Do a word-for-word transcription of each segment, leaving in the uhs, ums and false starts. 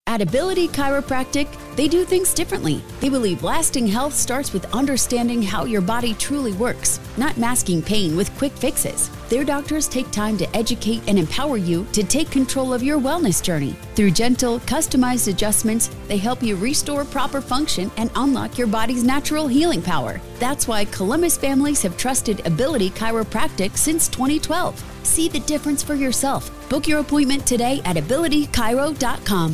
At Ability Chiropractic, they do things differently. They believe lasting health starts with understanding how your body truly works, not masking pain with quick fixes. Their doctors take time to educate and empower you to take control of your wellness journey. Through gentle, customized adjustments, they help you restore proper function and unlock your body's natural healing power. That's why Columbus families have trusted Ability Chiropractic since twenty twelve. See the difference for yourself. Book your appointment today at ability chiro dot com.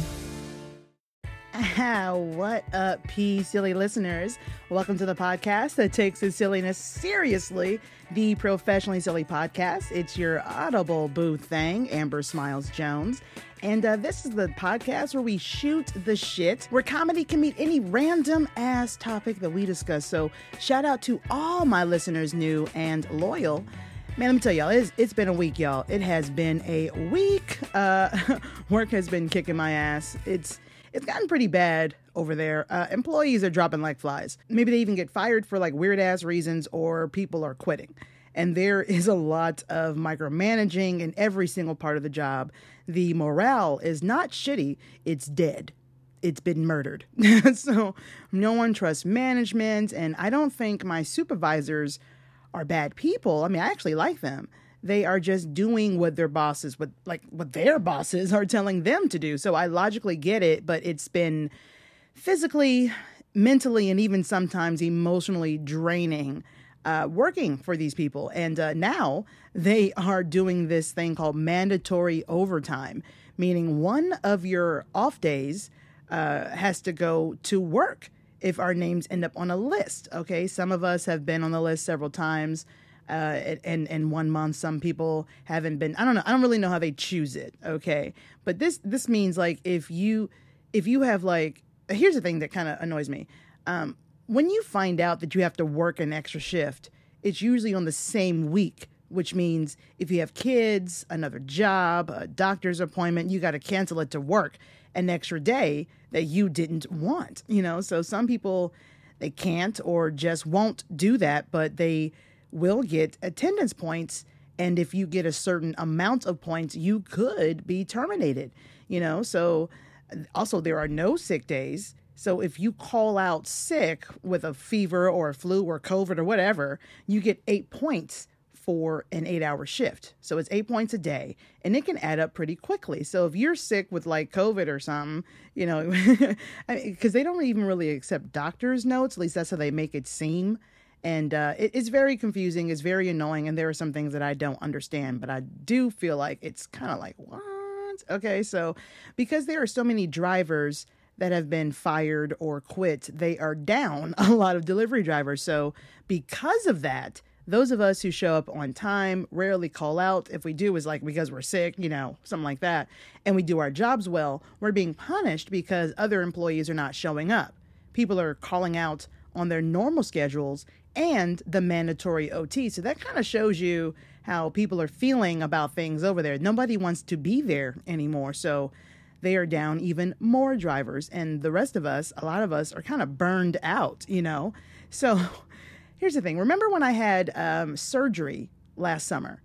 Ah, what up, P silly listeners? Welcome to the podcast that takes its silliness seriously, the Professionally Silly Podcast. It's your audible boo thing, Amber Smiles Jones. And uh, this is the podcast where we shoot the shit, where comedy can meet any random ass topic that we discuss. So shout out to all my listeners, new and loyal. Man, let me tell y'all, it's, it's been a week, y'all. It has been a week. Uh, work has been kicking my ass. It's It's gotten pretty bad over there. Uh, employees are dropping like flies. Maybe they even get fired for like weird ass reasons, or people are quitting. And there is a lot of micromanaging in every single part of the job. The morale is not shitty. It's dead. It's been murdered. So no one trusts management. And I don't think my supervisors are bad people. I mean, I actually like them. They are just doing what their bosses, what like what their bosses are telling them to do. So I logically get it, but it's been physically, mentally, and even sometimes emotionally draining uh, working for these people. And uh, now they are doing this thing called mandatory overtime, meaning one of your off days uh, has to go to work if our names end up on a list. Okay, some of us have been on the list several times. Uh, and in one month, some people haven't been. I don't know. I don't really know how they choose it. Okay, but this this means like if you if you have like here's the thing that kind of annoys me. Um, when you find out that you have to work an extra shift, it's usually on the same week, which means if you have kids, another job, a doctor's appointment, you got to cancel it to work an extra day that you didn't want. You know, so some people they can't or just won't do that, but they will get attendance points. And if you get a certain amount of points, you could be terminated, you know? So also there are no sick days. So if you call out sick with a fever or a flu or COVID or whatever, you get eight points for an eight hour shift. So it's eight points a day, and it can add up pretty quickly. So if you're sick with like COVID or something, you know, because they don't even really accept doctor's notes, at least that's how they make it seem. And uh, it, it's very confusing. It's very annoying. And there are some things that I don't understand. But I do feel like it's kind of like, what? Okay, so because there are so many drivers that have been fired or quit, they are down a lot of delivery drivers. So because of that, those of us who show up on time rarely call out. If we do, is like because we're sick, you know, something like that. And we do our jobs well, we're being punished because other employees are not showing up. People are calling out on their normal schedules and the mandatory O T. So that kind of shows you how people are feeling about things over there. Nobody wants to be there anymore. So they are down even more drivers. And the rest of us, a lot of us are kind of burned out, you know? So here's the thing. Remember when I had um, surgery last summer?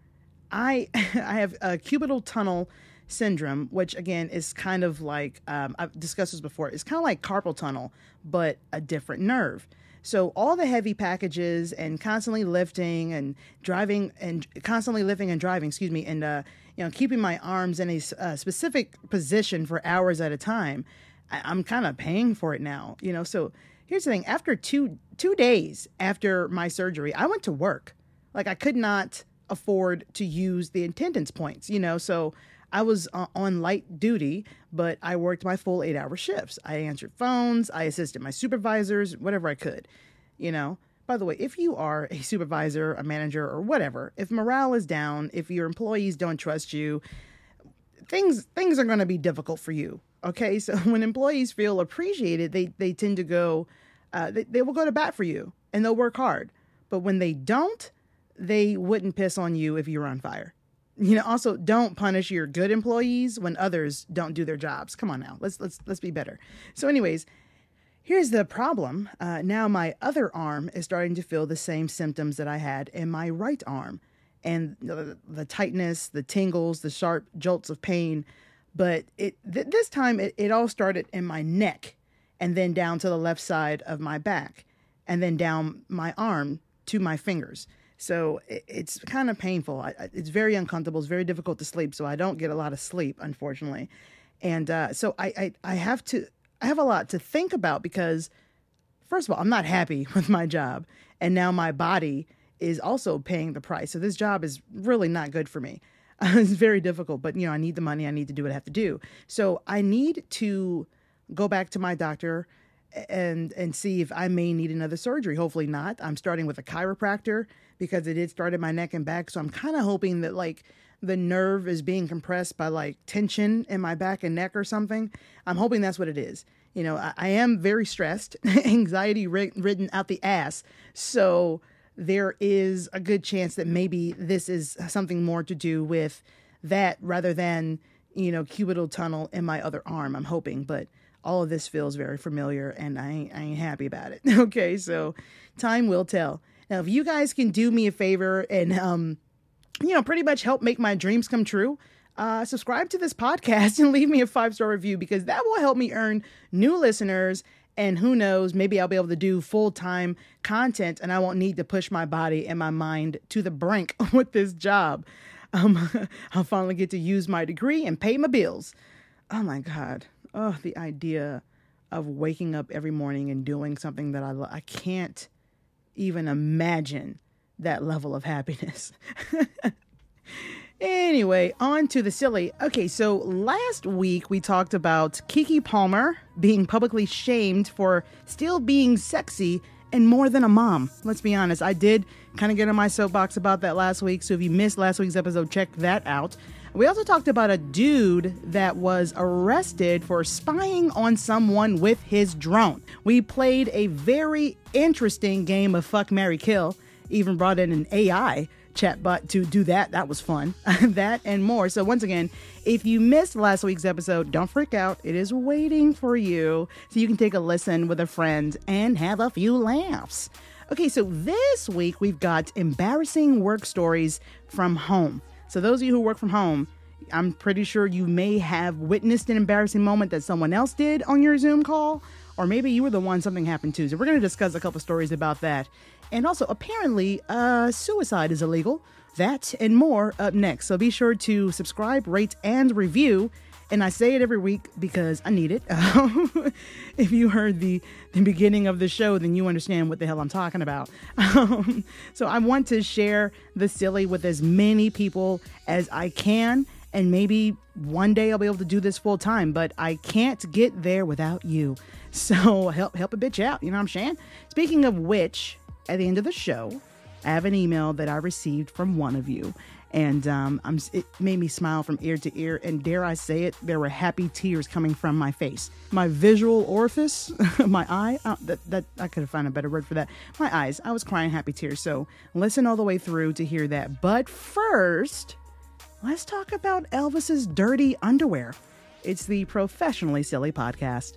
I I have a cubital tunnel syndrome, which again is kind of like, um, I've discussed this before, it's kind of like carpal tunnel, but a different nerve. So all the heavy packages and constantly lifting and driving and constantly lifting and driving, excuse me, and, uh, you know, keeping my arms in a uh, specific position for hours at a time, I- I'm kind of paying for it now, you know? So here's the thing. After two, two days after my surgery, I went to work. Like I could not afford to use the attendance points, you know? So I was uh, on light duty, but I worked my full eight hour shifts. I answered phones. I assisted my supervisors, whatever I could, you know. By the way, if you are a supervisor, a manager, or whatever, if morale is down, if your employees don't trust you, things things are going to be difficult for you. Okay, so when employees feel appreciated, they they tend to go, uh, they, they will go to bat for you and they'll work hard. But when they don't, they wouldn't piss on you if you were on fire. You know, also don't punish your good employees when others don't do their jobs. Come on now, let's let's let's be better. So anyways, here's the problem. Uh, now my other arm is starting to feel the same symptoms that I had in my right arm. And the, the tightness, the tingles, the sharp jolts of pain But it th- this time it, it all started in my neck and then down to the left side of my back and then down my arm to my fingers. So it, it's kind of painful. I, it's very uncomfortable. It's very difficult to sleep. So I don't get a lot of sleep, unfortunately. And uh, so I, I, I have to, I have a lot to think about because, first of all, I'm not happy with my job. And now my body is also paying the price. So this job is really not good for me. It's very difficult, but you know, I need the money. I need to do what I have to do. So I need to go back to my doctor and and see if I may need another surgery. Hopefully not. I'm starting with a chiropractor because it did start in my neck and back. So I'm kind of hoping that like the nerve is being compressed by like tension in my back and neck or something. I'm hoping that's what it is. You know, I, I am very stressed, anxiety ridden out the ass. So there is a good chance that maybe this is something more to do with that rather than, you know, cubital tunnel in my other arm. I'm hoping, but all of this feels very familiar and I ain't, I ain't happy about it. Okay, so time will tell. Now, if you guys can do me a favor and, um, you know, pretty much help make my dreams come true, uh, subscribe to this podcast and leave me a five-star review because that will help me earn new listeners. And who knows, maybe I'll be able to do full-time content and I won't need to push my body and my mind to the brink with this job. Um, I'll finally get to use my degree and pay my bills. Oh my God. Oh, the idea of waking up every morning and doing something that I love. I can't even imagine that level of happiness. Anyway, on to the silly. Okay, so last week we talked about Keke Palmer being publicly shamed for still being sexy and more than a mom. Let's be honest, I did kind of get on my soapbox about that last week. So if you missed last week's episode, check that out. We also talked about a dude that was arrested for spying on someone with his drone. We played a very interesting game of Fuck, Marry, Kill. Even brought in an A I chatbot to do that. That was fun. That and more. So once again, if you missed last week's episode, don't freak out. It is waiting for you so you can take a listen with a friend and have a few laughs. Okay, so this week we've got embarrassing work stories from home. So those of you who work from home, I'm pretty sure you may have witnessed an embarrassing moment that someone else did on your Zoom call, or maybe you were the one something happened to. So we're going to discuss a couple stories about that. And also, apparently, uh, suicide is illegal. That and more up next. So be sure to subscribe, rate, and review. And I say it every week because I need it. If you heard the, the beginning of the show, then you understand what the hell I'm talking about. Um, so I want to share the silly with as many people as I can. And maybe one day I'll be able to do this full time, but I can't get there without you. So help help a bitch out. You know what I'm saying? Speaking of which, at the end of the show, I have an email that I received from one of you. And um, I'm, it made me smile from ear to ear. And dare I say it, there were happy tears coming from my face. My visual orifice, my eye, uh, that, that I could have found a better word for that. My eyes, I was crying happy tears. So listen all the way through to hear that. But first, let's talk about Elvis's dirty underwear. It's the Professionally Silly Podcast.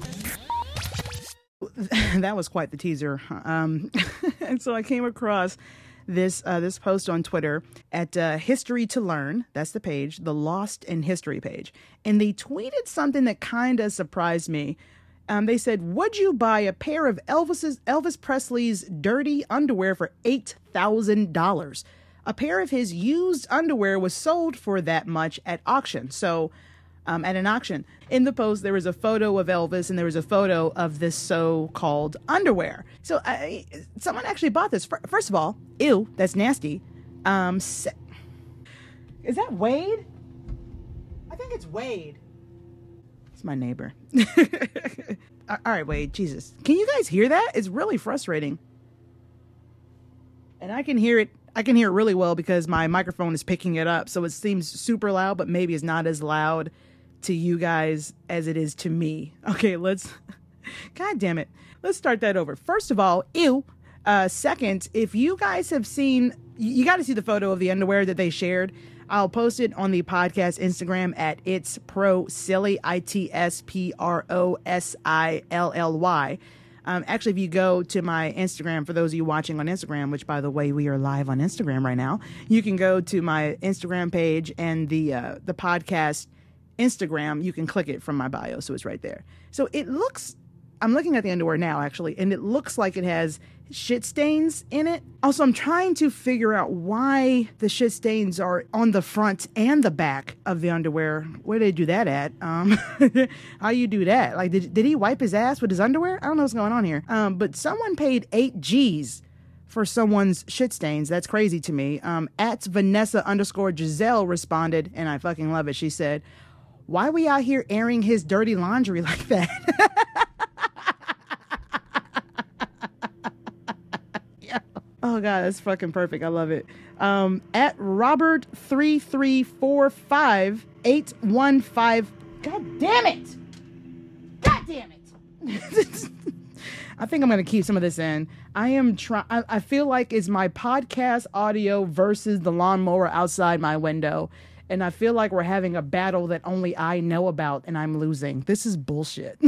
That was quite the teaser. Um, and so I came across this uh, this post on Twitter at uh, History to Learn. That's the page, the Lost in History page. And they tweeted something that kind of surprised me. Um, they said, would you buy a pair of Elvis's Elvis Presley's dirty underwear for eight thousand dollars? A pair of his used underwear was sold for that much at auction. So um, at an auction. In the post, there was a photo of Elvis and there was a photo of this so-called underwear. So I, someone actually bought this. First of all, ew, that's nasty. Um, se- is that Wade? I think it's Wade. It's my neighbor. All right, Wade, Jesus. Can you guys hear that? It's really frustrating. And I can hear it. I can hear it really well because my microphone is picking it up. So it seems super loud, but maybe it's not as loud to you guys as it is to me. Okay, let's, God damn it. Let's start that over. First of all, ew. Uh, second, if you guys have seen, you got to see the photo of the underwear that they shared. I'll post it on the podcast Instagram at It's Pro Silly, I T S P R O S I L L Y. Um, actually, if you go to my Instagram, for those of you watching on Instagram, which, by the way, we are live on Instagram right now, you can go to my Instagram page and the uh, the podcast Instagram, you can click it from my bio. So it's right there. So it looks, I'm looking at the underwear now actually, and it looks like it has shit stains in it. Also, I'm trying to figure out why the shit stains are on the front and the back of the underwear. Where did they do that at? Um, how you do that? Like, did, did he wipe his ass with his underwear? I don't know what's going on here. Um, but someone paid eight G's for someone's shit stains. That's crazy to me. Um, at Vanessa underscore Giselle responded, and I fucking love it. She said, why we out here airing his dirty laundry like that? Oh God, that's fucking perfect. I love it. Um, at Robert three three four five eight one five. God damn it! God damn it! I think I'm gonna keep some of this in. I am trying. I feel like it's my podcast audio versus the lawnmower outside my window, and I feel like we're having a battle that only I know about, and I'm losing. This is bullshit.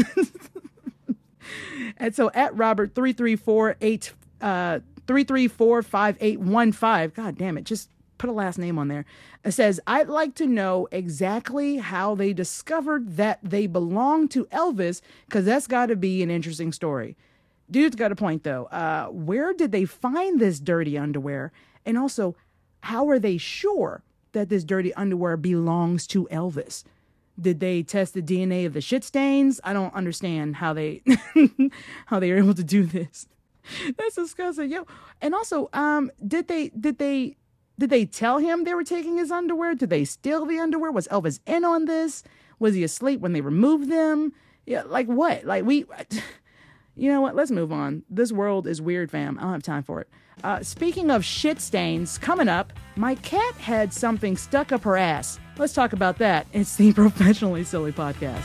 And so at Robert three three four eight uh. three three four five eight one five. God damn it. Just put a last name on there. It says, I'd like to know exactly how they discovered that they belong to Elvis, because that's got to be an interesting story. Dude's got a point, though. Uh, where did they find this dirty underwear? And also, how are they sure that this dirty underwear belongs to Elvis? Did they test the D N A of the shit stains? I don't understand how they how they are able to do this. That's disgusting, yo. And also, um, did they did they did they tell him they were taking his underwear? Did they steal the underwear? Was Elvis in on this? Was he asleep when they removed them? Yeah, like what? Like we, you know what? Let's move on. This world is weird, fam. I don't have time for it. Uh, speaking of shit stains, coming up, my cat had something stuck up her ass. Let's talk about that. It's the Professionally Silly Podcast.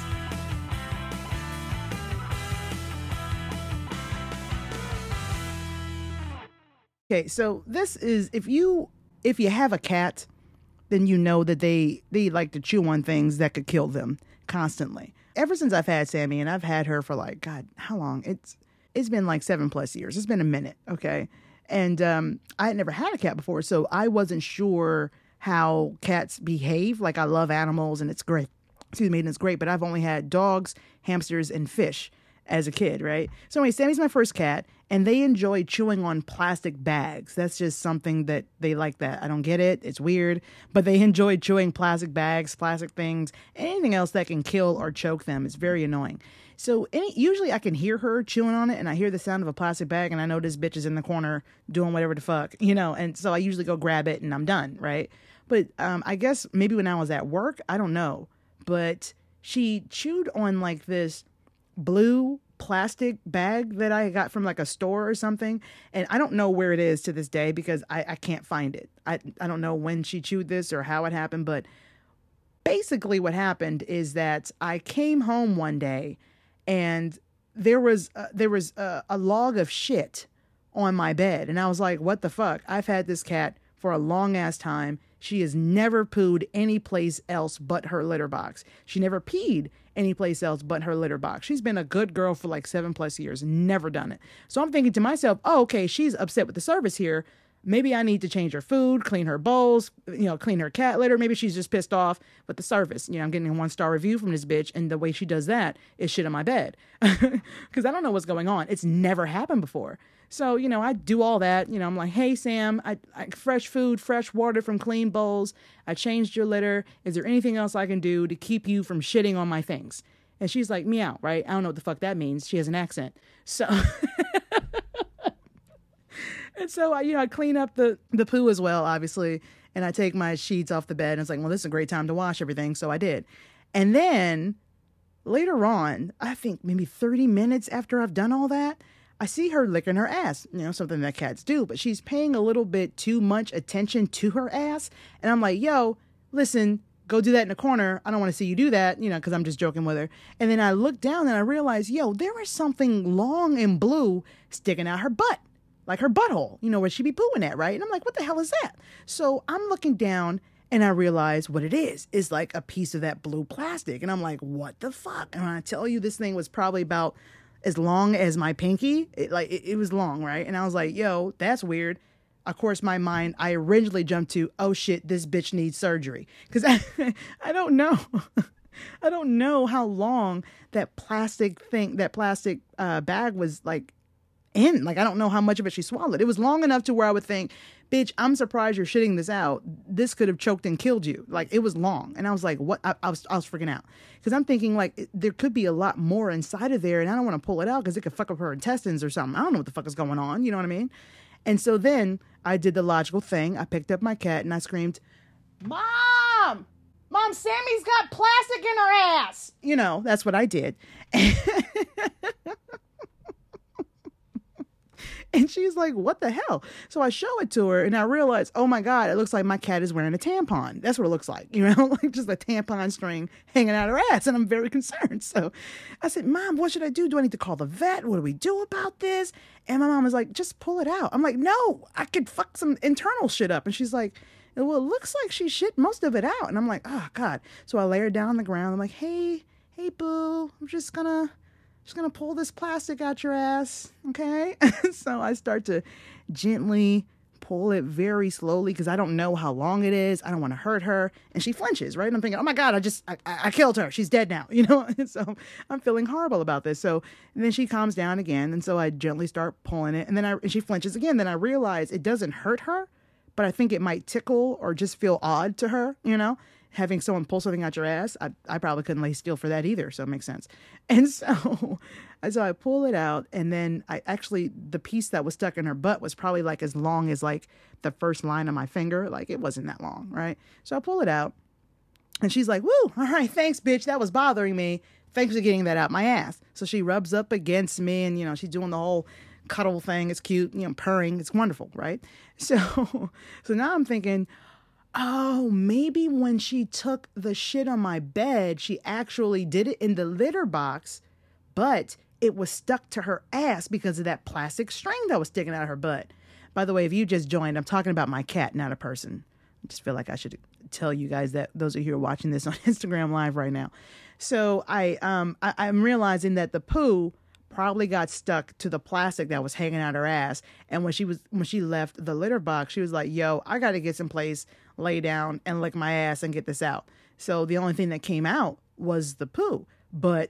Okay, so this is, if you if you have a cat, then you know that they they like to chew on things that could kill them constantly. Ever since I've had Sammy, and I've had her for like, God, how long? It's it's been like seven plus years. It's been a minute, okay? And um, I had never had a cat before, so I wasn't sure how cats behave. Like, I love animals, and it's great. Excuse me, and it's great, but I've only had dogs, hamsters, and fish as a kid, right? So anyway, Sammy's my first cat, and they enjoy chewing on plastic bags. That's just something that they like that. I don't get it. It's weird, but they enjoy chewing plastic bags, plastic things, anything else that can kill or choke them. It's very annoying. So any, usually I can hear her chewing on it, and I hear the sound of a plastic bag, and I know this bitch is in the corner doing whatever the fuck, you know, and so I usually go grab it and I'm done, right? But um, I guess maybe when I was at work, I don't know, but she chewed on like this blue plastic bag that I got from like a store or something. And I don't know where it is to this day because I, I can't find it. I, I don't know when she chewed this or how it happened, but basically what happened is that I came home one day and there was, uh, there was a, a log of shit on my bed. And I was like, what the fuck? I've had this cat for a long ass time. She has never pooed any place else but her litter box. She never peed any place else but her litter box. She's been a good girl for like seven plus years, never done it. So I'm thinking to myself, oh, okay, she's upset with the service here. Maybe I need to change her food, clean her bowls, you know, clean her cat litter. Maybe she's just pissed off with the service. You know, I'm getting a one-star review from this bitch, and the way she does that is shit on my bed. Because I don't know what's going on. It's never happened before. So, you know, I do all that. You know, I'm like, hey, Sam, I, I fresh food, fresh water from clean bowls. I changed your litter. Is there anything else I can do to keep you from shitting on my things? And she's like, meow, right? I don't know what the fuck that means. She has an accent. So, and so I, you know, I clean up the, the poo as well, obviously. And I take my sheets off the bed. And it's like, well, this is a great time to wash everything. So I did. And then later on, I think maybe thirty minutes after I've done all that, I see her licking her ass, you know, something that cats do, but she's paying a little bit too much attention to her ass. And I'm like, yo, listen, go do that in the corner. I don't want to see you do that, you know, because I'm just joking with her. And then I look down and I realize, yo, there is something long and blue sticking out her butt, like her butthole, you know, where she be pooing at, right? And I'm like, what the hell is that? So I'm looking down and I realize what it is, is like a piece of that blue plastic. And I'm like, what the fuck? And I tell you, this thing was probably about as long as my pinky. It, like it, it was long, right? And I was like, yo, that's weird. Of course, my mind, I originally jumped to, oh shit, this bitch needs surgery. Because I, I don't know. I don't know how long that plastic thing, that plastic uh, bag was like in. Like, I don't know how much of it she swallowed. It was long enough to where I would think, bitch, I'm surprised you're shitting this out. This could have choked and killed you. Like, it was long. And I was like, what? I, I was I was freaking out. Because I'm thinking, like, it, there could be a lot more inside of there. And I don't want to pull it out because it could fuck up her intestines or something. I don't know what the fuck is going on. You know what I mean? And so then I did the logical thing. I picked up my cat and I screamed, Mom! Mom, Sammy's got plastic in her ass. You know, that's what I did. And she's like, what the hell? So I show it to her and I realize, oh my God, it looks like my cat is wearing a tampon. That's what it looks like, you know, like just a tampon string hanging out her ass. And I'm very concerned. So I said, Mom, what should I do? Do I need to call the vet? What do we do about this? And my mom was like, just pull it out. I'm like, no, I could fuck some internal shit up. And she's like, well, it looks like she shit most of it out. And I'm like, oh God. So I lay her down on the ground. I'm like, hey, hey, boo, I'm just gonna... just gonna pull this plastic out your ass, okay? So I start to gently pull it very slowly because I don't know how long it is. I don't want to hurt her. And she flinches, right? And I'm thinking, oh my God, I just, I, I killed her. She's dead now, you know? And so I'm feeling horrible about this. So and then she calms down again. And so I gently start pulling it. And then I, and she flinches again. Then I realize it doesn't hurt her, but I think it might tickle or just feel odd to her, you know? Having someone pull something out your ass, I, I probably couldn't lay still for that either. So it makes sense. And so, so I pull it out and then I actually, the piece that was stuck in her butt was probably like as long as like the first line of my finger. Like it wasn't that long. Right. So I pull it out and she's like, woo, all right, thanks, bitch. That was bothering me. Thanks for getting that out my ass. So she rubs up against me and, you know, she's doing the whole cuddle thing. It's cute, you know, purring. It's wonderful. Right. So, so now I'm thinking, oh, maybe when she took the shit on my bed, she actually did it in the litter box, but it was stuck to her ass because of that plastic string that was sticking out of her butt. By the way, if you just joined, I'm talking about my cat, not a person. I just feel like I should tell you guys that, those of you who are watching this on Instagram Live right now. So I, um, I, I'm realizing that the poo probably got stuck to the plastic that was hanging out her ass. And when she was, when she left the litter box, she was like, yo, I got to get someplace, lay down and lick my ass and get this out. So the only thing that came out was the poo. But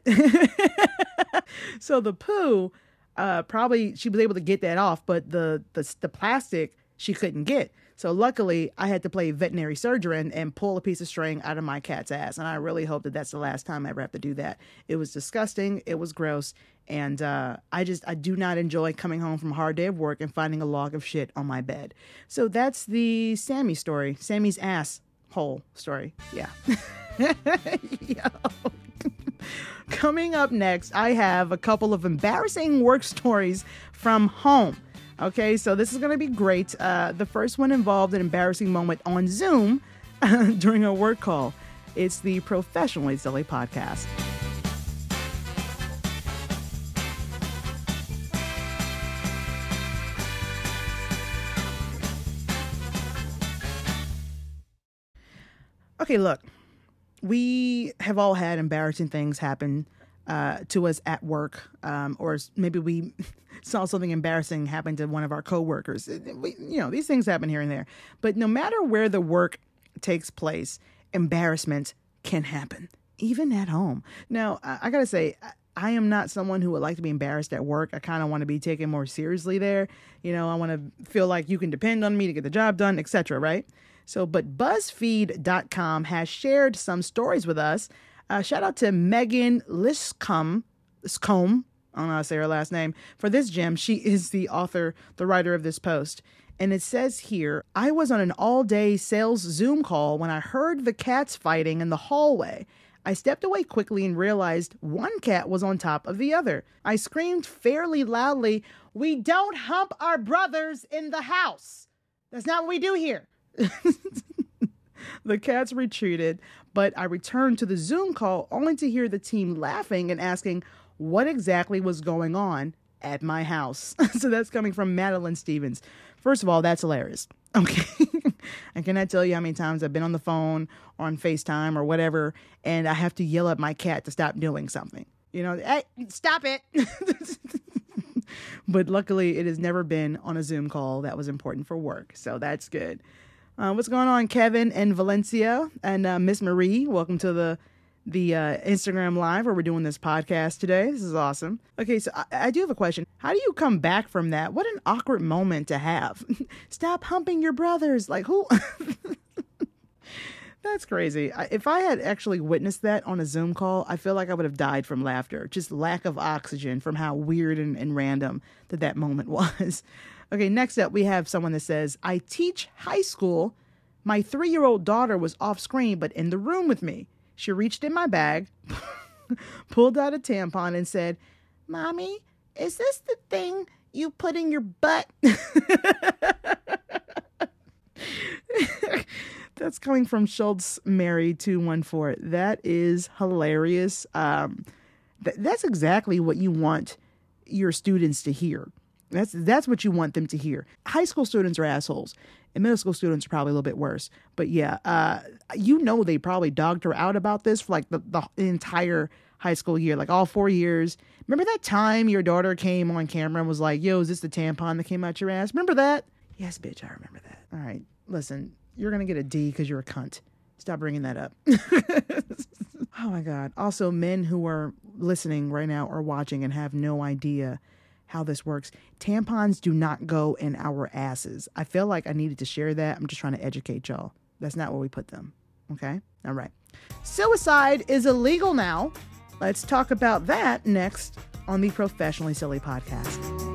so the poo, uh, probably she was able to get that off, but the, the, the plastic she couldn't get. So luckily I had to play veterinary surgeon and pull a piece of string out of my cat's ass. And I really hope that that's the last time I ever have to do that. It was disgusting. It was gross. And uh, I just, I do not enjoy coming home from a hard day of work and finding a log of shit on my bed. So that's the Sammy story. Sammy's ass hole story. Yeah. Yo. Coming up next, I have a couple of embarrassing work stories from home. Okay, so this is going to be great. Uh, the first one involved an embarrassing moment on Zoom uh, during a work call. It's the Professionally Silly Podcast. Okay, look, we have all had embarrassing things happen uh, to us at work, um, or maybe we saw something embarrassing happen to one of our coworkers. We, you know, these things happen here and there. But no matter where the work takes place, embarrassment can happen, even at home. Now, I, I got to say, I, I am not someone who would like to be embarrassed at work. I kind of want to be taken more seriously there. You know, I want to feel like you can depend on me to get the job done, et cetera, right? So, but BuzzFeed dot com has shared some stories with us. Uh, shout out to Megan Liscombe, Liscombe, I don't know how to say her last name, for this gem. She is the author, the writer of this post. And it says here, I was on an all-day sales Zoom call when I heard the cats fighting in the hallway. I stepped away quickly and realized one cat was on top of the other. I screamed fairly loudly, "We don't hump our brothers in the house. That's not what we do here." The cats retreated, but I returned to the Zoom call only to hear the team laughing and asking what exactly was going on at my house. So that's coming from Madeline Stevens. First of all, that's hilarious. Okay. I cannot tell you how many times I've been on the phone or on FaceTime or whatever, and I have to yell at my cat to stop doing something. You know, hey, stop it. But luckily, it has never been on a Zoom call that was important for work. So that's good. Uh, what's going on, Kevin and Valencia and uh, Miss Marie? Welcome to the the uh, Instagram Live where we're doing this podcast today. This is awesome. Okay, so I, I do have a question. How do you come back from that? What an awkward moment to have. Stop humping your brothers. Like, who? That's crazy. I, if I had actually witnessed that on a Zoom call, I feel like I would have died from laughter. Just lack of oxygen from how weird and, and random that that moment was. Okay, next up, we have someone that says, I teach high school. My three-year-old daughter was off screen, but in the room with me. She reached in my bag, pulled out a tampon and said, Mommy, is this the thing you put in your butt? That's coming from Schultz Mary two one four. That is hilarious. Um, th- that's exactly what you want your students to hear. That's that's what you want them to hear. High school students are assholes, and middle school students are probably a little bit worse. But yeah, uh, you know they probably dogged her out about this for like the, the entire high school year, like all four years. Remember that time your daughter came on camera and was like, yo, is this the tampon that came out your ass? Remember that? Yes, bitch, I remember that. All right, listen. You're going to get a D because you're a cunt. Stop bringing that up. Oh, my God. Also, men who are listening right now or watching and have no idea how this works. Tampons do not go in our asses. I feel like I needed to share that. I'm just trying to educate y'all. That's not where we put them. Okay? All right. Suicide is illegal now. Let's talk about that next on the Professionally Silly podcast.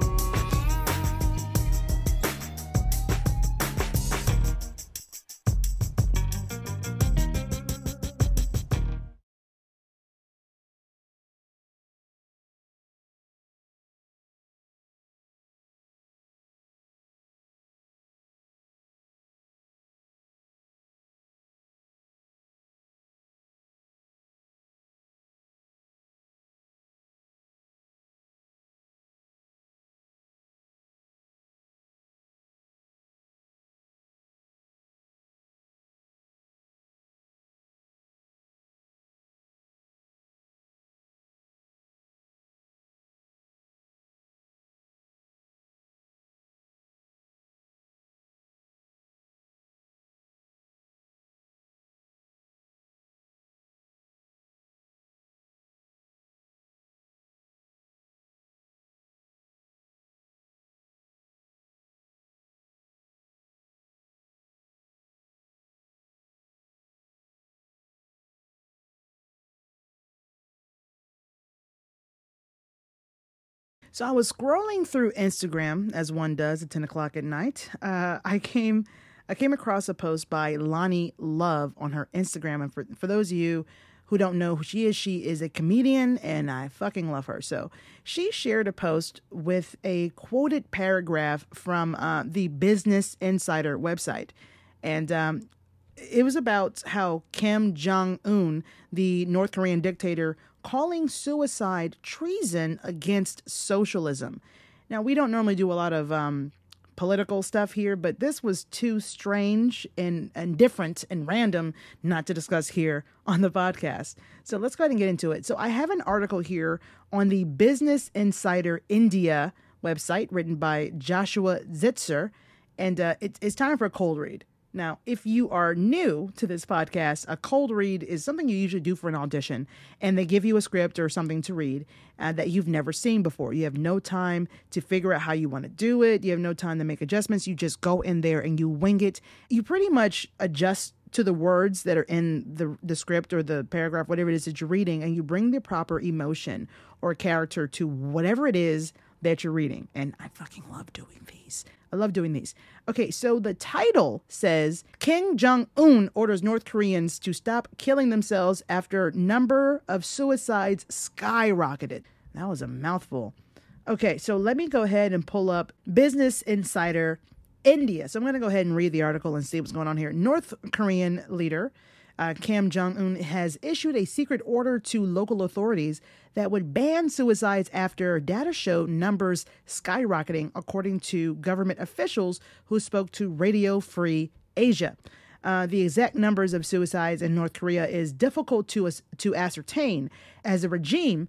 So I was scrolling through Instagram, as one does at ten o'clock at night. Uh, I came I came across a post by Lonnie Love on her Instagram. And for, for those of you who don't know who she is, she is a comedian, and I fucking love her. So she shared a post with a quoted paragraph from uh, the Business Insider website. And um, it was about how Kim Jong-un, the North Korean dictator, calling suicide treason against socialism. Now, we don't normally do a lot of um, political stuff here, but this was too strange and, and different and random not to discuss here on the podcast. So let's go ahead and get into it. So I have an article here on the Business Insider India website written by Joshua Zitzer, and uh, it, it's time for a cold read. Now, if you are new to this podcast, a cold read is something you usually do for an audition, and they give you a script or something to read uh, that you've never seen before. You have no time to figure out how you want to do it. You have no time to make adjustments. You just go in there and you wing it. You pretty much adjust to the words that are in the, the script or the paragraph, whatever it is that you're reading, and you bring the proper emotion or character to whatever it is that you're reading. And I fucking love doing these. I love doing these. Okay, so the title says, Kim Jong-un orders North Koreans to stop killing themselves after number of suicides skyrocketed. That was a mouthful. Okay, so let me go ahead and pull up Business Insider India. So I'm going to go ahead and read the article and see what's going on here. North Korean leader Uh, Kim Jong-un has issued a secret order to local authorities that would ban suicides after data show numbers skyrocketing, according to government officials who spoke to Radio Free Asia. Uh, the exact numbers of suicides in North Korea is difficult to to ascertain, as the regime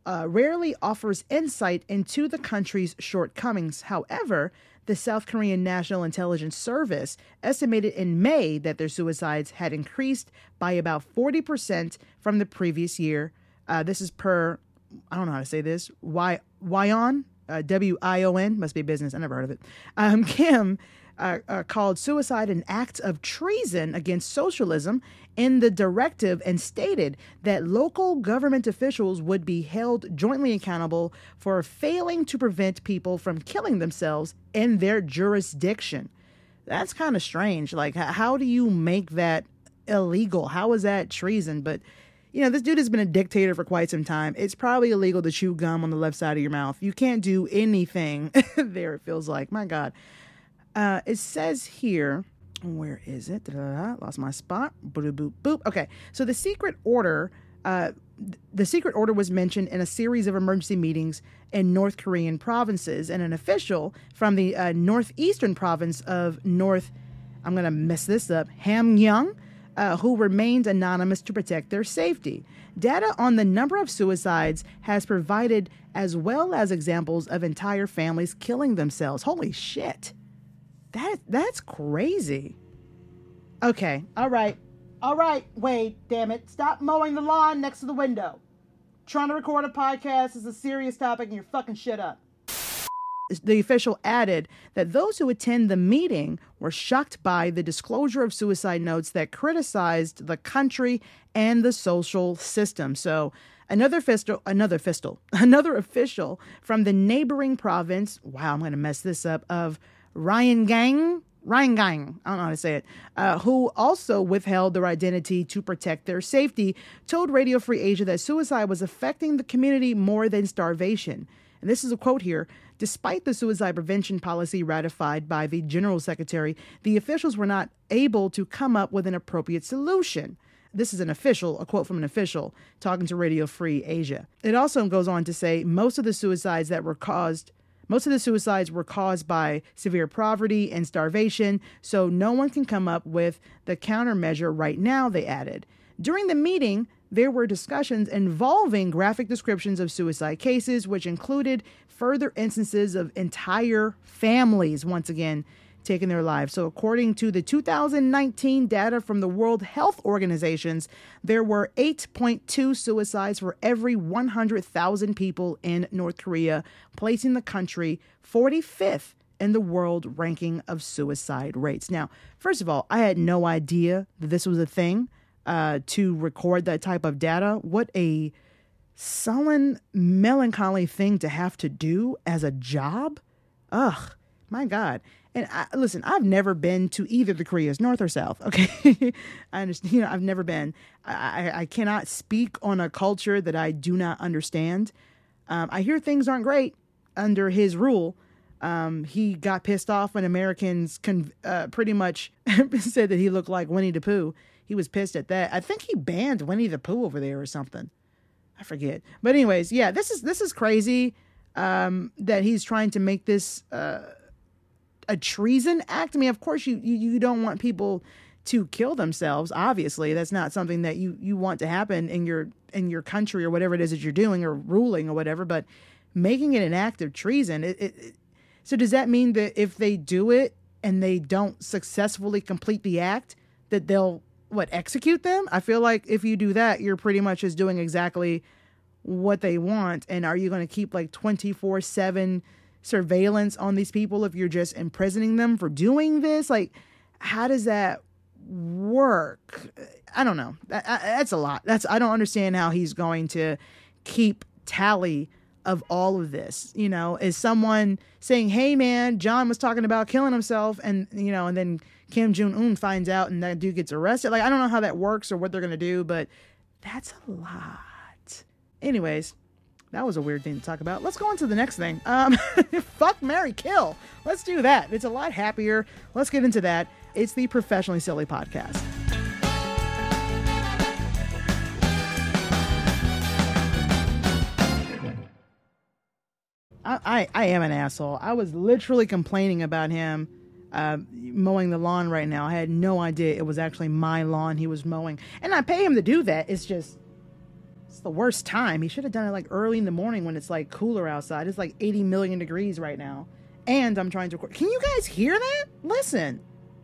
uh, rarely offers insight into the country's shortcomings. However, the South Korean National Intelligence Service estimated in May that their suicides had increased by about forty percent from the previous year. Uh, this is per, I don't know how to say this, Y, Wyon, uh, W I O N, must be business, I never heard of it. Um, Kim uh, uh, called suicide an act of treason against socialism in the directive and stated that local government officials would be held jointly accountable for failing to prevent people from killing themselves in their jurisdiction. That's kind of strange. Like, how do you make that illegal? How is that treason? But, you know, this dude has been a dictator for quite some time. It's probably illegal to chew gum on the left side of your mouth. You can't do anything there, it feels like. My God. Uh, it says here... Where is it? Da-da-da. Lost my spot. Boop, boop, boop. Okay. So the secret order, uh, the secret order was mentioned in a series of emergency meetings in North Korean provinces, and an official from the uh, northeastern province of North, I'm going to mess this up, Hamgyong, uh, who remained anonymous to protect their safety. Data on the number of suicides has provided, as well as examples of entire families killing themselves. Holy shit. That that's crazy. Okay. All right. All right. Wait, damn it. Stop mowing the lawn next to the window. Trying to record a podcast is a serious topic and you're fucking shit up. The official added that those who attend the meeting were shocked by the disclosure of suicide notes that criticized the country and the social system. So another official, another official, another official from the neighboring province, wow, I'm going to mess this up, of Ryanggang, Ryanggang, I don't know how to say it, uh, who also withheld their identity to protect their safety, told Radio Free Asia that suicide was affecting the community more than starvation. And this is a quote here. Despite the suicide prevention policy ratified by the General Secretary, the officials were not able to come up with an appropriate solution. This is an official, a quote from an official talking to Radio Free Asia. It also goes on to say most of the suicides that were caused Most of the suicides were caused by severe poverty and starvation, so no one can come up with the countermeasure right now, they added. During the meeting, there were discussions involving graphic descriptions of suicide cases, which included further instances of entire families, once again, taking their lives. So according to the two thousand nineteen data from the World Health Organizations, there were eight point two suicides for every one hundred thousand people in North Korea, placing the country forty-fifth in the world ranking of suicide rates. Now, first of all, I had no idea that this was a thing, uh, to record that type of data. What a sullen, melancholy thing to have to do as a job. Ugh, my God. And I, listen, I've never been to either the Koreas, North or South. Okay, I understand. You know, I've never been. I, I, I cannot speak on a culture that I do not understand. Um, I hear things aren't great under his rule. Um, he got pissed off when Americans con- uh, pretty much said that he looked like Winnie the Pooh. He was pissed at that. I think he banned Winnie the Pooh over there or something. I forget. But anyways, yeah, this is this is crazy um, that he's trying to make this. Uh, a treason act. I mean, of course you, you, you don't want people to kill themselves. Obviously, that's not something that you, you want to happen in your, in your country or whatever it is that you're doing or ruling or whatever, but making it an act of treason. It, it, it, so does that mean that if they do it and they don't successfully complete the act, that they'll, what, execute them? I feel like if you do that, you're pretty much just doing exactly what they want. And are you going to keep like twenty-four seven surveillance on these people if you're just imprisoning them for doing this? Like, how does that work? I don't know. That, that's a lot. That's, I don't understand how he's going to keep tally of all of this. You know, is someone saying, hey man, John was talking about killing himself, and, you know, and then Kim Jong-un finds out and that dude gets arrested. Like, I don't know how that works or what they're going to do, but that's a lot. Anyways, that was a weird thing to talk about. Let's go on to the next thing. Um, fuck, marry, kill. Let's do that. It's a lot happier. Let's get into that. It's the Professionally Silly Podcast. I, I, I am an asshole. I was literally complaining about him uh, mowing the lawn right now. I had no idea it was actually my lawn he was mowing. And I pay him to do that. It's just It's the worst time. He should have done it like early in the morning when it's like cooler outside. It's like eighty million degrees right now. And I'm trying to record. Can you guys hear that? Listen.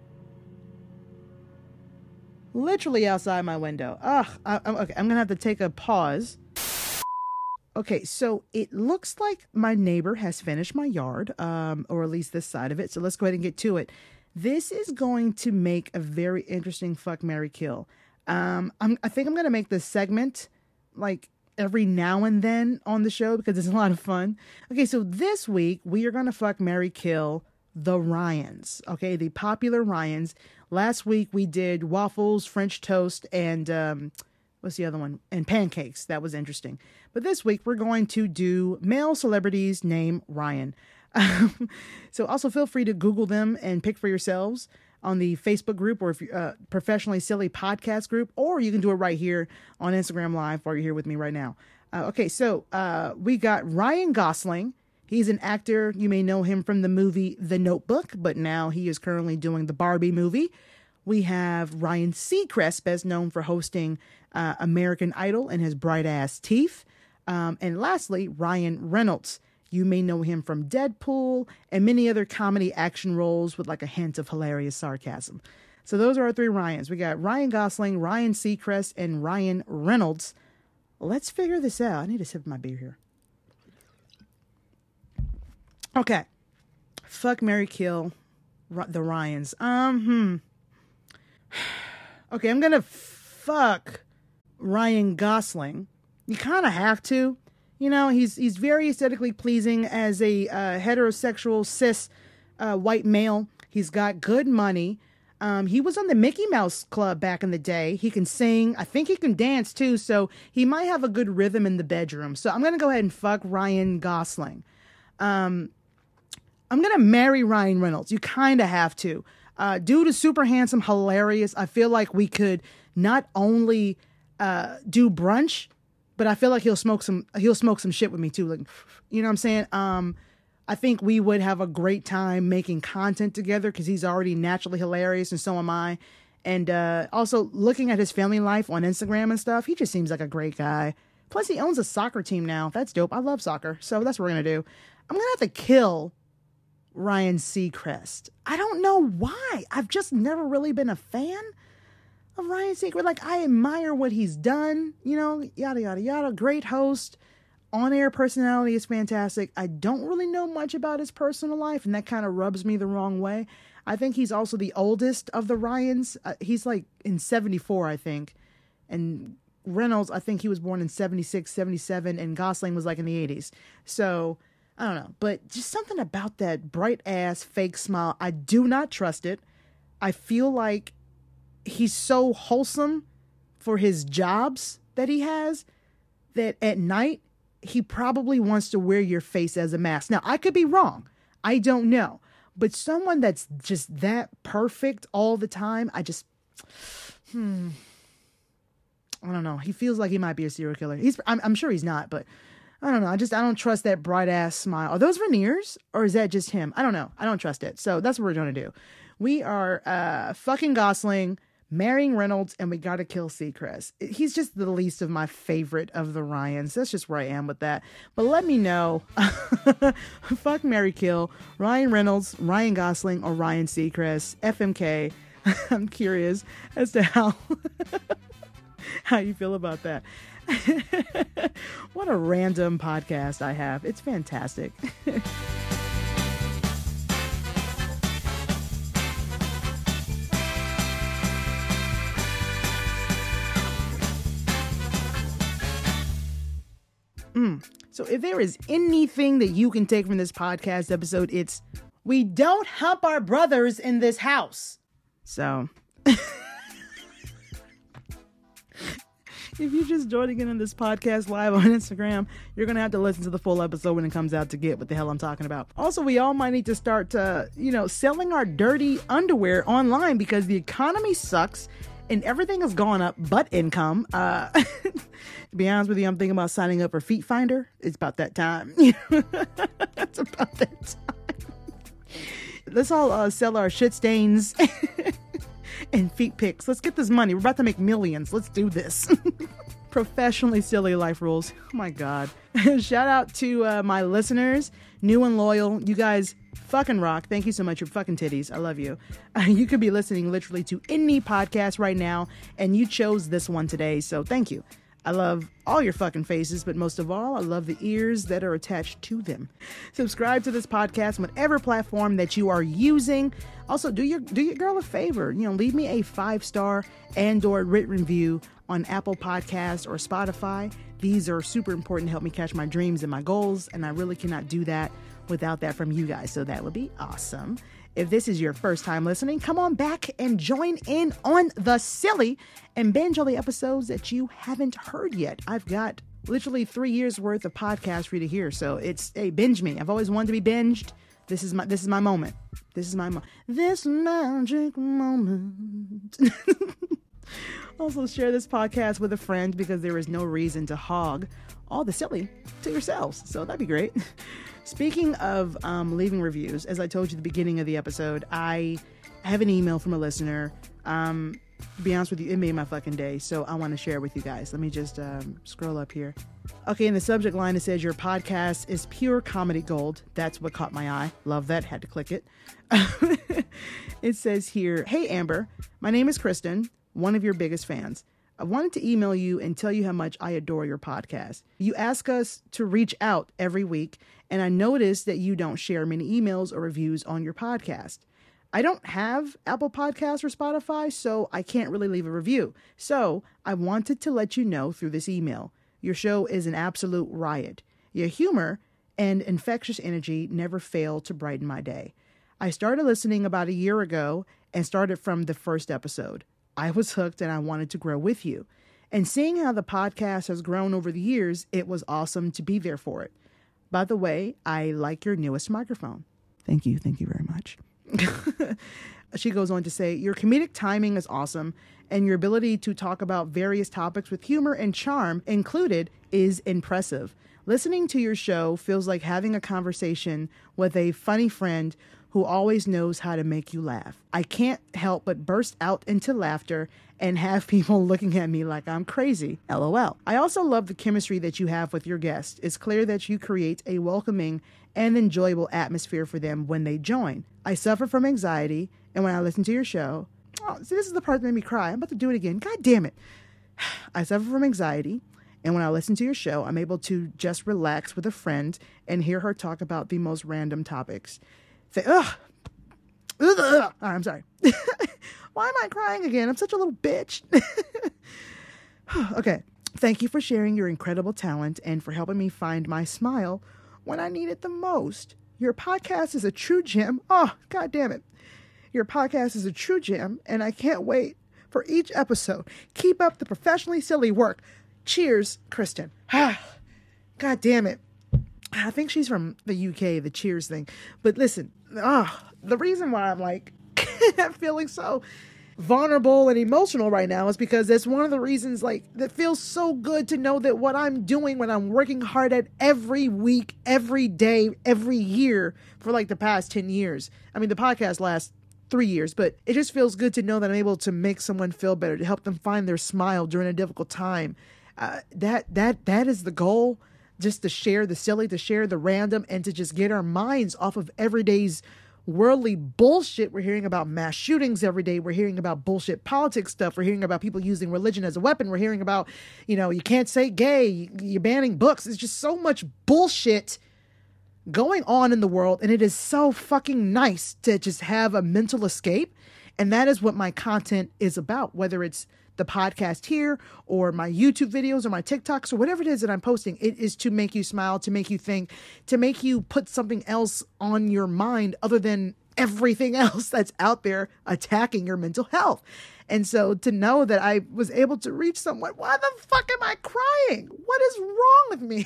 Literally outside my window. Ugh. I, I'm, okay, I'm going to have to take a pause. Okay, so it looks like my neighbor has finished my yard, um, or at least this side of it. So let's go ahead and get to it. This is going to make a very interesting fuck, marry, kill. Um, I'm, I think I'm going to make this segment like every now and then on the show because it's a lot of fun. Okay, so this week we are going to fuck, marry, kill the Ryans. Okay, the popular Ryans. Last week we did waffles, French toast, and um, what's the other one? And pancakes. That was interesting. But this week we're going to do male celebrities named Ryan. Um, so also feel free to Google them and pick for yourselves on the Facebook group, or if you uh, Professionally Silly Podcast group, or you can do it right here on Instagram Live while you're here with me right now. Uh, okay, so uh, we got Ryan Gosling. He's an actor. You may know him from the movie The Notebook, but now he is currently doing the Barbie movie. We have Ryan Seacrest, best known for hosting uh, American Idol and his bright ass teeth. Um, and lastly, Ryan Reynolds. You may know him from Deadpool and many other comedy action roles with like a hint of hilarious sarcasm. So those are our three Ryans. We got Ryan Gosling, Ryan Seacrest, and Ryan Reynolds. Let's figure this out. I need to sip my beer here. Okay. Fuck, marry, kill the Ryans. Um, hmm. Okay, I'm going to fuck Ryan Gosling. You kind of have to. You know, he's he's very aesthetically pleasing as a uh, heterosexual, cis, uh, white male. He's got good money. Um, he was on the Mickey Mouse Club back in the day. He can sing. I think he can dance, too. So he might have a good rhythm in the bedroom. So I'm going to go ahead and fuck Ryan Gosling. Um, I'm going to marry Ryan Reynolds. You kind of have to. Uh, dude is super handsome, hilarious. I feel like we could not only uh, do brunch, but I feel like he'll smoke some, he'll smoke some shit with me too. Like, you know what I'm saying? Um, I think we would have a great time making content together because he's already naturally hilarious and so am I. And uh, also looking at his family life on Instagram and stuff, he just seems like a great guy. Plus he owns a soccer team now. That's dope. I love soccer. So that's what we're going to do. I'm going to have to kill Ryan Seacrest. I don't know why. I've just never really been a fan of Ryan Seacrest. Like, I admire what he's done, you know, yada, yada, yada. Great host. On-air personality is fantastic. I don't really know much about his personal life, and that kind of rubs me the wrong way. I think he's also the oldest of the Ryans. Uh, he's like in seventy-four, I think. And Reynolds, I think he was born in seventy-six, seventy-seven, and Gosling was like in the eighties. So, I don't know. But just something about that bright-ass fake smile. I do not trust it. I feel like he's so wholesome for his jobs that he has that at night he probably wants to wear your face as a mask. Now, I could be wrong. I don't know. But someone that's just that perfect all the time, I just, hmm, I don't know. He feels like he might be a serial killer. He's, I'm, I'm sure he's not, but I don't know. I just, I don't trust that bright ass smile. Are those veneers or is that just him? I don't know. I don't trust it. So that's what we're going to do. We are uh, fucking Gosling, marrying Reynolds, and we got to kill Seacrest. He's just the least of my favorite of the Ryans. That's just where I am with that. But let me know. Fuck, marry, kill Ryan Reynolds, Ryan Gosling, or Ryan Seacrest. F M K. I'm curious as to how how you feel about that. What a random podcast I have. It's fantastic. Mm. So if there is anything that you can take from this podcast episode, it's we don't hump our brothers in this house. So if you're just joining in on this podcast live on Instagram, you're going to have to listen to the full episode when it comes out to get what the hell I'm talking about. Also, we all might need to start, uh, you know, selling our dirty underwear online because the economy sucks and everything has gone up but income. Uh, to be honest with you, I'm thinking about signing up for Feet Finder. It's about that time. It's about that time. Let's all uh, sell our shit stains and feet pics. Let's get this money. We're about to make millions. Let's do this. Professionally silly life rules. Oh my God. Shout out to uh, my listeners, new and loyal. You guys fucking rock. Thank you so much. Your fucking titties. I love you. Uh, you could be listening literally to any podcast right now, and you chose this one today. So thank you. I love all your fucking faces, but most of all, I love the ears that are attached to them. Subscribe to this podcast on whatever platform that you are using. Also, do your do your girl a favor. You know, leave me a five-star and/or written review on Apple Podcasts or Spotify. These are super important to help me catch my dreams and my goals, and I really cannot do that without that from you guys. So that would be awesome. If this is your first time listening, come on back and join in on the silly and binge all the episodes that you haven't heard yet. I've got literally three years worth of podcasts for you to hear. So it's, hey, binge me. I've always wanted to be binged. This is my, this is my moment. This is my moment. This magic moment. Also share this podcast with a friend because there is no reason to hog all the silly to yourselves. So that'd be great. Speaking of um, leaving reviews, as I told you at the beginning of the episode, I have an email from a listener. Um, to be honest with you, it made my fucking day. So I want to share it with you guys. Let me just um, scroll up here. Okay, in the subject line, it says, your podcast is pure comedy gold. That's what caught my eye. Love that. Had to click it. It says here, hey, Amber, my name is Kristen, one of your biggest fans. I wanted to email you and tell you how much I adore your podcast. You ask us to reach out every week, and I noticed that you don't share many emails or reviews on your podcast. I don't have Apple Podcasts or Spotify, so I can't really leave a review. So I wanted to let you know through this email. Your show is an absolute riot. Your humor and infectious energy never fail to brighten my day. I started listening about a year ago and started from the first episode. I was hooked and I wanted to grow with you. And seeing how the podcast has grown over the years, it was awesome to be there for it. By the way, I like your newest microphone. Thank you. Thank you very much. She goes on to say, your comedic timing is awesome, and your ability to talk about various topics with humor and charm included is impressive. Listening to your show feels like having a conversation with a funny friend who always knows how to make you laugh. I can't help but burst out into laughter and have people looking at me like I'm crazy. LOL. I also love the chemistry that you have with your guests. It's clear that you create a welcoming and enjoyable atmosphere for them when they join. I suffer from anxiety, and when I listen to your show, oh, see, this is the part that made me cry. I'm about to do it again. God damn it. I suffer from anxiety, and when I listen to your show, I'm able to just relax with a friend and hear her talk about the most random topics. Say, ugh. Ugh, ugh. Oh, I'm sorry. Why am I crying again? I'm such a little bitch. Okay. Thank you for sharing your incredible talent and for helping me find my smile when I need it the most. Your podcast is a true gem. Oh, God damn it. Your podcast is a true gem, and I can't wait for each episode. Keep up the professionally silly work. Cheers, Kristen. God damn it. I think she's from the U K, the cheers thing. But listen, oh, the reason why I'm like feeling so vulnerable and emotional right now is because that's one of the reasons, like, that feels so good to know that what I'm doing when I'm working hard at every week, every day, every year for like the past ten years. I mean, the podcast lasts three years, but it just feels good to know that I'm able to make someone feel better, to help them find their smile during a difficult time. Uh, that, that, that is the goal. Just to share the silly, to share the random, and to just get our minds off of everyday's worldly bullshit. We're hearing about mass shootings every day. We're hearing about bullshit politics stuff. We're hearing about people using religion as a weapon. We're hearing about, you know, you can't say gay. You're banning books. It's just so much bullshit going on in the world. And it is so fucking nice to just have a mental escape. And that is what my content is about, whether it's the podcast here or my YouTube videos or my TikToks or whatever it is that I'm posting. It is to make you smile, to make you think, to make you put something else on your mind other than everything else that's out there attacking your mental health. And so to know that I was able to reach someone, why the fuck am I crying? What is wrong with me?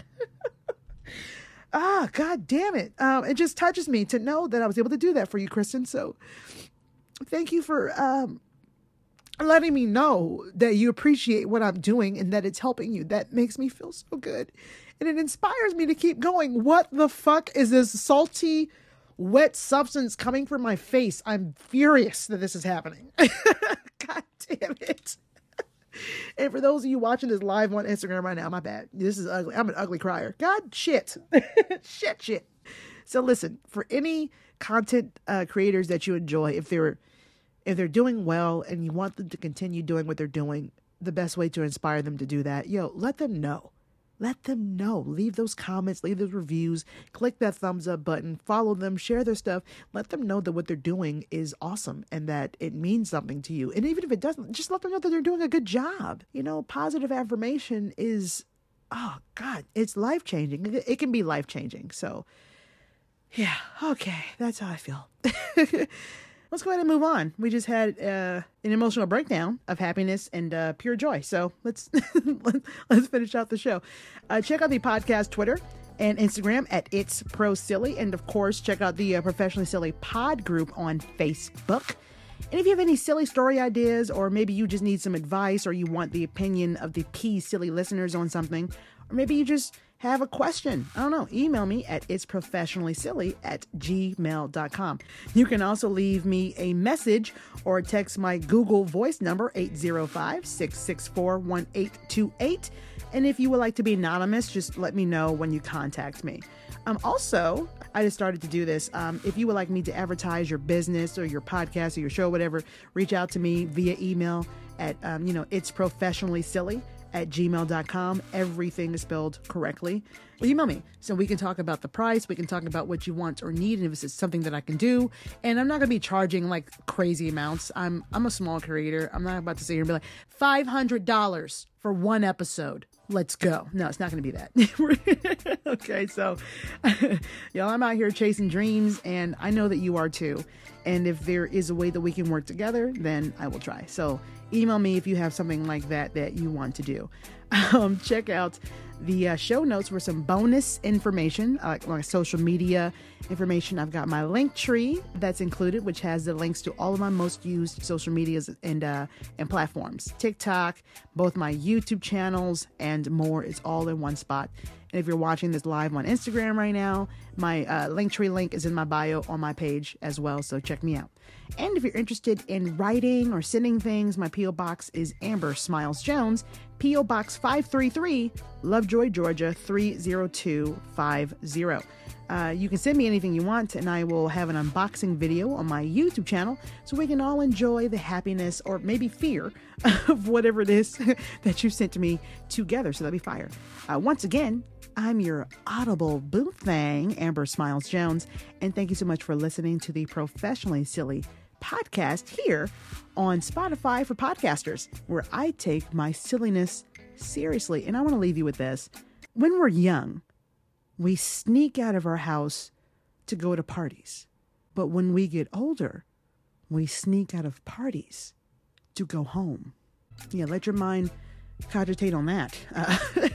Ah, God damn it. Um, it just touches me to know that I was able to do that for you, Kristen. So thank you for, um, letting me know that you appreciate what I'm doing and that it's helping you. That makes me feel so good. And it inspires me to keep going. What the fuck is this salty, wet substance coming from my face? I'm furious that this is happening. God damn it. And for those of you watching this live on Instagram right now, my bad. This is ugly. I'm an ugly crier. God, shit. shit, shit. So listen, for any content uh, creators that you enjoy, if they're if they're doing well and you want them to continue doing what they're doing, the best way to inspire them to do that, yo, let them know. Let them know. Leave those comments, leave those reviews, click that thumbs up button, follow them, share their stuff. Let them know that what they're doing is awesome and that it means something to you. And even if it doesn't, just let them know that they're doing a good job. You know, positive affirmation is, oh God, it's life-changing. It can be life-changing. So yeah, okay, that's how I feel. Let's go ahead and move on. We just had uh, an emotional breakdown of happiness and uh, pure joy. So let's let's finish out the show. Uh, check out the podcast Twitter and Instagram at It's Pro Silly. And of course, check out the uh, Professionally Silly Pod group on Facebook. And if you have any silly story ideas, or maybe you just need some advice, or you want the opinion of the P Silly listeners on something, or maybe you just have a question, I don't know, email me at itsprofessionallysilly at gmail dot com. You can also leave me a message or text my Google voice number, eight zero five, six six four, one eight two eight. And if you would like to be anonymous, just let me know when you contact me. Um, also, I just started to do this. Um, if you would like me to advertise your business or your podcast or your show, whatever, reach out to me via email at, um, you know, itsprofessionallysilly at gmail dot com. Everything is spelled correctly. Well, email me so we can talk about the price. We can talk about what you want or need, and if it's something that I can do. And I'm not going to be charging like crazy amounts. I'm I'm a small creator. I'm not about to sit here and be like five hundred dollars for one episode. Let's go. No, it's not going to be that. Okay, so y'all, I'm out here chasing dreams, and I know that you are too. And if there is a way that we can work together, then I will try. So email me if you have something like that that you want to do. Um, check out the uh, show notes for some bonus information, uh, like my social media information. I've got my link tree that's included, which has the links to all of my most used social medias and uh, and platforms. TikTok, both my YouTube channels, and more. It's all in one spot. And if you're watching this live on Instagram right now, my uh, Linktree link is in my bio on my page as well, so check me out. And if you're interested in writing or sending things, my P O box is Amber Smiles Jones, P O Box five three three, Lovejoy, Georgia three zero two five zero. Uh, you can send me anything you want, and I will have an unboxing video on my YouTube channel so we can all enjoy the happiness or maybe fear of whatever it is that you sent to me together. So that'd be fire. Uh, once again, I'm your audible boo thang, Amber Smiles Jones, and thank you so much for listening to the Professionally Silly podcast here on Spotify for podcasters, where I take my silliness seriously. And I want to leave you with this. When we're young, we sneak out of our house to go to parties. But when we get older, we sneak out of parties to go home. Yeah, let your mind cogitate on that. Uh,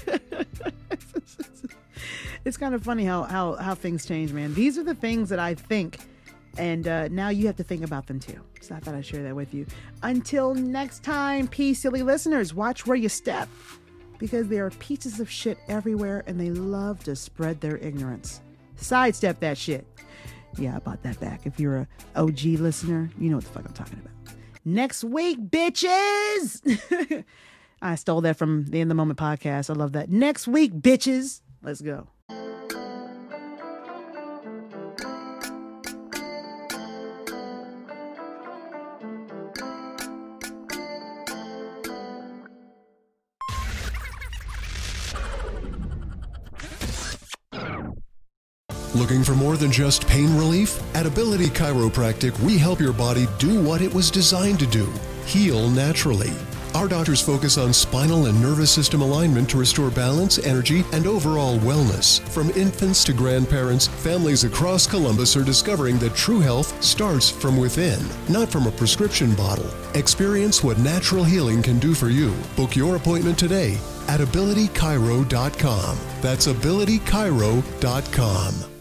it's kind of funny how, how, how things change, man. These are the things that I think, and uh, now you have to think about them too. So I thought I'd share that with you. Until next time, peace, silly listeners. Watch where you step, because there are pieces of shit everywhere and they love to spread their ignorance. Sidestep that shit. Yeah, I bought that back. If you're a O G listener, you know what the fuck I'm talking about. Next week, bitches! I stole that from the In the Moment podcast. I love that. Next week, bitches. Let's go. Looking for more than just pain relief? At Ability Chiropractic, we help your body do what it was designed to do, heal naturally. Our doctors focus on spinal and nervous system alignment to restore balance, energy, and overall wellness. From infants to grandparents, families across Columbus are discovering that true health starts from within, not from a prescription bottle. Experience what natural healing can do for you. Book your appointment today at ability chiro dot com. That's ability chiro dot com.